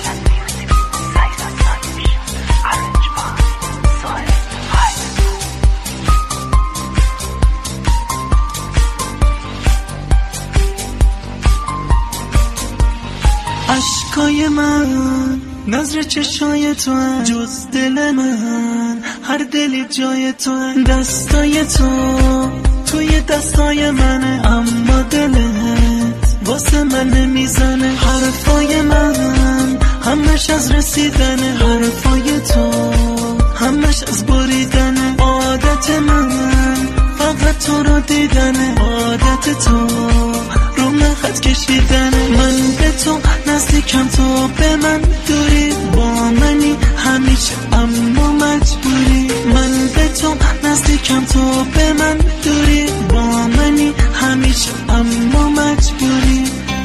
اشکای من نظر چشای تو هن، جز دل من هر دلی جای تو هن. دستای تو توی دستای منه، اما دلت واسه من نمیزنه. حرفای من همش از رسیدنه، حرفای تو همش از بریدنه. عادت من فقط تو رو دیدنه، عادت تو رو من خط کشیدنه. من به تو نزدیکم، تو به من دوری، با منی همیشه اما مجبوری. من به تو نزدیکم، تو به من دوری، با منی همیشه اما مجبوری.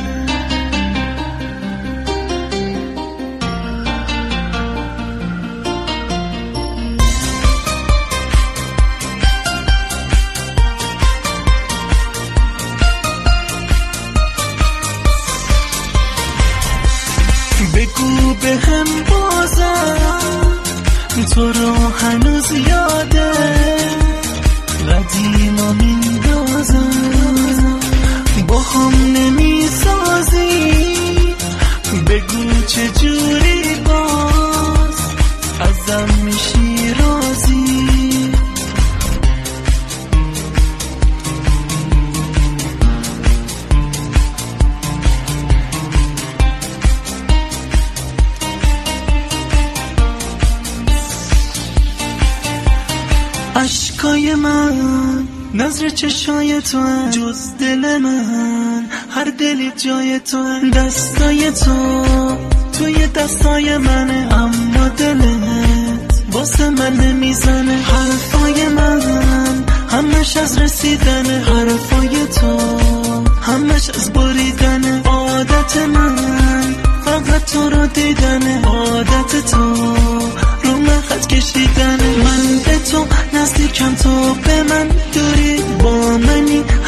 بگو به هم بازم تو رو هنوز یاده، قدیما میندازم با هم نمیسازی. بگو چجوری باز ازم میشی راضی. اشکای من نظر چشای تو هن، جز دل من هر دلی جای تو هن. دستای تو توی دستای منه، اما دلت واسه من نمیزنه. حرفای من همش از رسیدنه، حرفای تو همش از بریدنه. عادت من فقط تو رو دیدنه، عادت تو رو من خط کشیدنه. من به تو نزدیکم، تو به من دوری، با منی